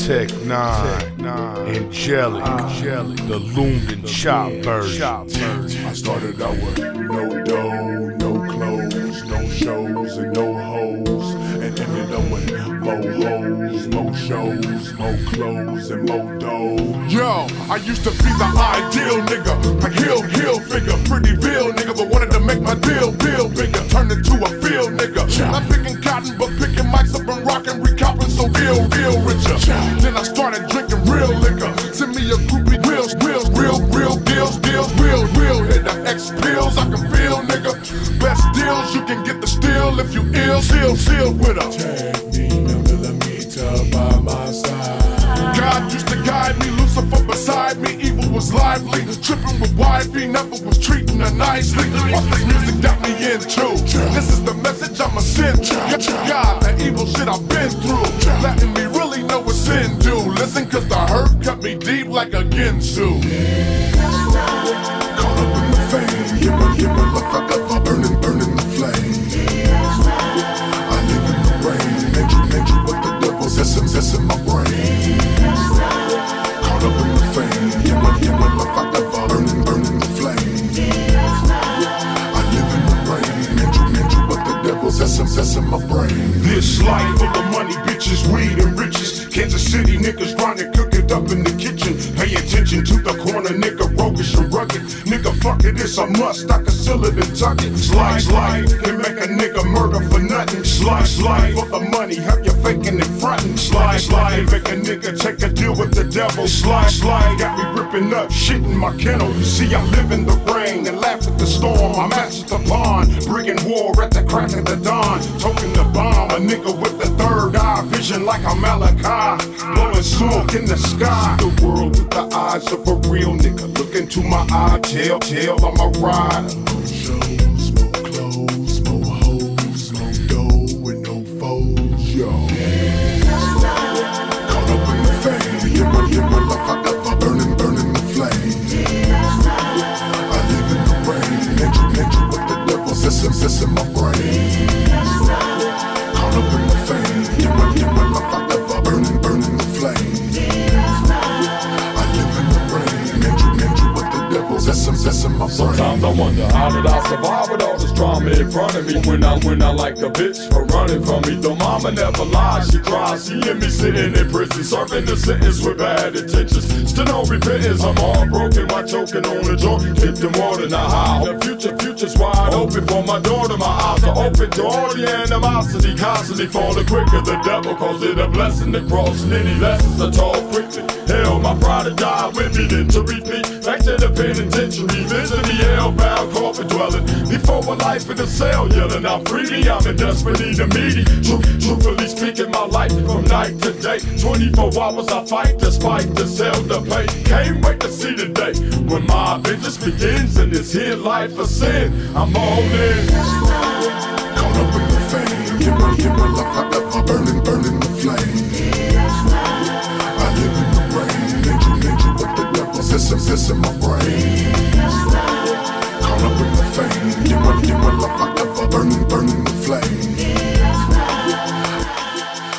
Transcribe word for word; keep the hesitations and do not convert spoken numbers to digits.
Tech Nine, Angelic, the loomed and chop version. I started out with no dough, no clothes, no shows, and no hoes, and ended up with more hoes, more shows, more clothes, and more dough. Yo, I used to be the ideal nigga, a hill, hill figure, pretty real nigga, but wanted to make my deal, bill bigger, turned into a field nigga. Not picking cotton, but picking mics up and rocking, recopping so real, real richer. Then I started drinking real liquor. Send me a groupie, real, real, real, real deals, deals, real, real. Hit the X pills, I can feel, nigga. Best deals, you can get the steal if you ill, seal, seal with her. Take me a millimeter by my side. God used to guide me, Lucifer beside me, evil was lively. Tripping with wifey, never was treating her nicely. What this music got me into. This is the message I'ma send to God, the evil shit I've been through. Letting me really know what sin do. Listen, cause the hurt cut me deep like a Ginsu. Caught up in the fame, yeah, my, yeah, my life I got burning, burning the flame. I live in the rain, and you, and you what the devil's essence, that's in my brain. Caught up in the fame, yeah, my, yeah, my life I got burning, burning the flame. I live in the rain, and you, and you what the devil's essence, that's in my brain. This life full of money, bitches, weed, and riches. Kansas City niggas grinding, cook it up in the kitchen. Pay attention to the corner, nigga, roguish and rugged. Nigga, fuck it, it's a must, I can seal it and tuck it. Slice life, can make a nigga murder for nothing. Slice life for the money, have you faking and frontin'. Slice life, make a nigga take a deal with the devil. Slice life, got me ripping up shit in my kennel. You see, I live in the rain and laugh at the storm. I match the pond, bringing war at the crack of the dawn. Toking the bomb, a nigga with the third eye, vision like a Malachi. Blowing smoke in the sky. The world with the eyes of a real nigga. Look into my eye, tell, tell I'm a rider. More shows, more clothes, more hoes, more dough and no foes, yo. Caught up in the fame, yeah, my, yeah, my life I got burning, burning the flame. I live in the rain, and you, and you with the devil's essence, that's in my brain. Caught up in the fame, yeah, my, yeah, my life I got burning, burning the flame. I live in the rain, and you, and you with the devil's essence, that's in my brain. Sometimes I wonder, how did I survive with all this drama in front of me? When I, when I like a bitch for running from me. Though mama never lies, she cries, seeing me sitting in prison, serving the sentence with bad intentions. Still no repentance, I'm all broken while choking on the joint, dipped in water, now how? The future, future's wide open for my daughter, my eyes are open to all the animosity, constantly falling quicker. The devil calls it a blessing to cross any lessons I taught quickly. Hell, my pride to die with me, then to repeat, back to the penitentiary, visit me hellbound, coffin dwelling, before a life in a cell, yelling out free me, I'm in desperate need of meaty. Truth, truthfully speaking, my life from night to day, twenty-four hours I fight despite the sell the pay. Can't wait to see the day when my vengeance begins in this here life of sin. I'm all in. Caught up in the fame, yeah, my, yeah, my life I got burning, burning the flame. I live in the rain, and you, and you with the devil's essence, that's in my